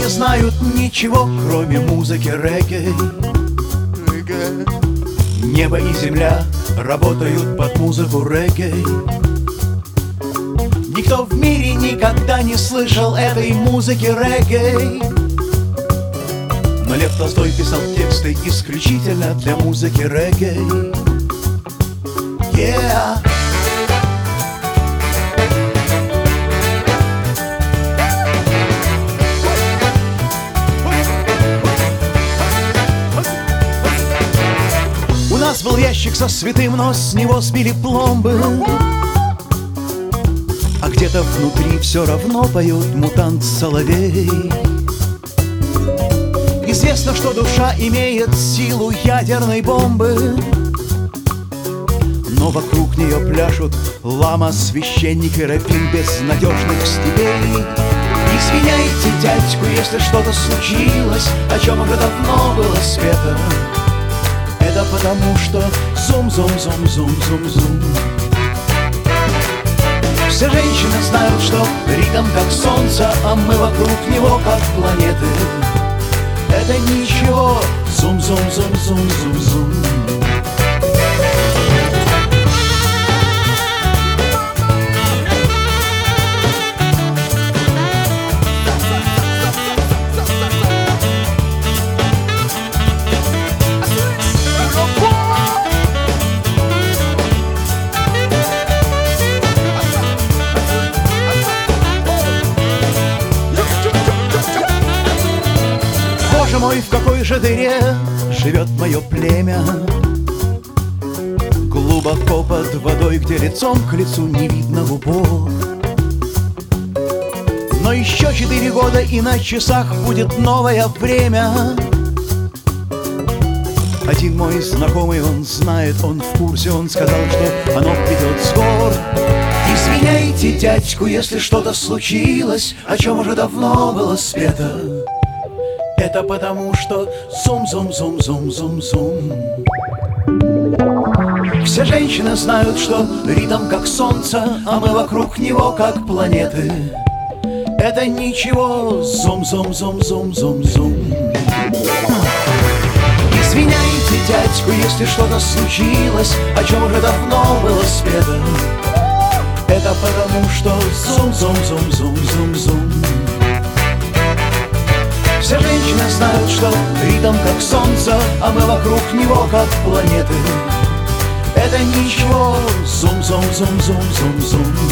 не знают ничего, кроме музыки регги. Небо и земля работают под музыку регги. Никто в мире никогда не слышал этой музыки регги. Но Лев Толстой писал тексты исключительно для музыки регги. Yeah. У нас был ящик со святым, но с него сбили пломбы. А где-то внутри все равно поет мутант-соловей. Известно, что душа имеет силу ядерной бомбы, но вокруг нее пляшут лама, священник и раввин безнадежных степей. Извиняйте, дядьку, если что-то случилось, о чем уже давно было спето. Это потому что зум-зум-зум-зум-зум-зум. Все женщины знают, что ритм как солнце, а мы вокруг него как планеты. Это ничего, зум-зум-зум-зум-зум-зум. Боже мой, в какой же дыре живет мое племя? Глубоко под водой, где лицом к лицу не видно губов. Но еще 4 года, и на часах будет новое время. Один мой знакомый, он знает, он в курсе, он сказал, что оно придет скоро. Извиняйте, дядьку, если что-то случилось, о чем уже давно было спето. Это потому что зум-зум-зум-зум-зум-зум. Все женщины знают, что ритм как солнце, а мы вокруг него как планеты. Это ничего, зум-зум-зум-зум-зум-зум. Извиняйте, дядьку, если что-то случилось, о чем уже давно было спето. Это потому что зум-зум-зум-зум-зум-зум. Все женщины знают, что ритм как солнце, а мы вокруг него как планеты. Это ничего, зум-зум-зум-зум-зум-зум.